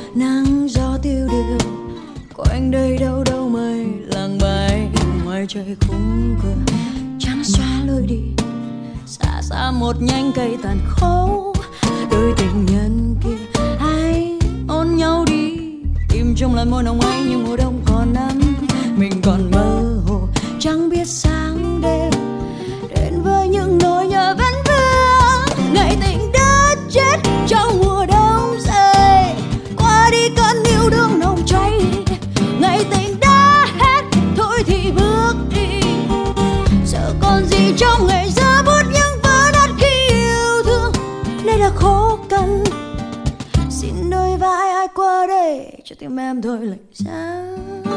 nắng gió tiêu điều quanh đây đâu đâu mây làng bay ngoài trời khung cửa trắng xóa lối đi xa xa một nhánh cây tàn khốc. Đôi tình nhân kia hãy ôn nhau đi, tìm chung lần môi nồng anh như mùa đông còn nắng. Mình còn mơ hồ chẳng biết sáng đêm đến với những nỗi nhớ vẫn vương. Ngày tình đã chết trong mùa đông rơi, qua đi cơn yêu đương nồng cháy. Ngày tình đã hết thôi thì bước đi, sợ còn gì trong ngày giờ bút những vỡ nát khi yêu thương. Nay đã khó khăn, xin đôi vai ai qua đây cho tim em thôi lạnh giá.